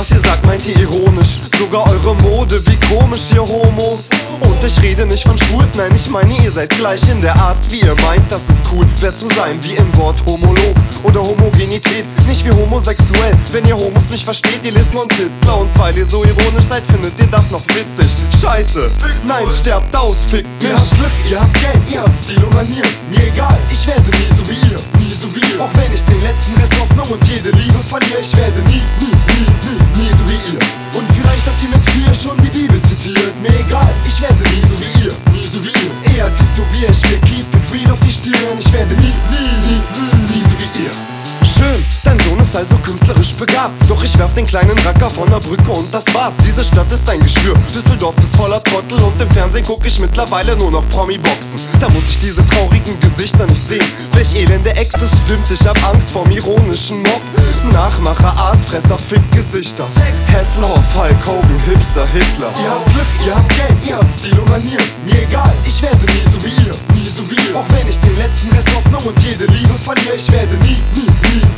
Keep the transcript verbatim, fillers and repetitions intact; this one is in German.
Was ihr sagt, meint ihr ironisch. Sogar eure Mode, wie komisch ihr Homos. Und ich rede nicht von schwul, nein, ich meine, ihr seid gleich in der Art, wie ihr meint, das ist cool. Wer zu sein, wie im Wort Homolog oder Homogenität, nicht wie homosexuell. Wenn ihr Homos mich versteht, ihr lest nur einen Hitler. Und weil ihr so ironisch seid, findet ihr das noch witzig. Scheiße, nein, sterbt aus, fickt mich. Ihr habt Glück, ihr habt Geld, ihr habt Stil und Manieren. Mir egal, ich werde nie so wie ihr, nie so wie ihr. Auch wenn ich den letzten Rest Hoffnung und jede Liebe verliere, ich werde nie, nie, nie, nie, nie so wie ihr. Und vielleicht habt ihr mit vier schon die Bibel zitiert. Mir egal, ich werde nie so wie ihr, nie so wie ihr. Eher tätowier ich mir Keep it real auf die Stirn. Ich werde nie, nie, nie, nie, nie so wie ihr. Schön, dein Sohn ist also künstlerisch begabt. Doch ich werf den kleinen Racker von der Brücke und das war's. Diese Stadt ist ein Geschwür, Düsseldorf ist voller Trottel. Und im Fernsehen guck ich mittlerweile nur noch Promi-Boxen. Da muss ich diese traurigen Gesichter nicht sehen. Welch elende Ex, das stimmt, ich hab Angst vorm ironischen Mob. Nachmacher, Aasfresser, Fick-Gesichter. Hasselhoff, Hulk Hogan, Hipster, Hitler. Ihr habt Glück, ihr habt Geld, ihr habt Stil und Manieren. Mir egal, ich werde nie so wie ihr, nie so wie ihr. Auch wenn ich den letzten Rest Hoffnung und jede Liebe verliere, ich werde nie, nie, nie,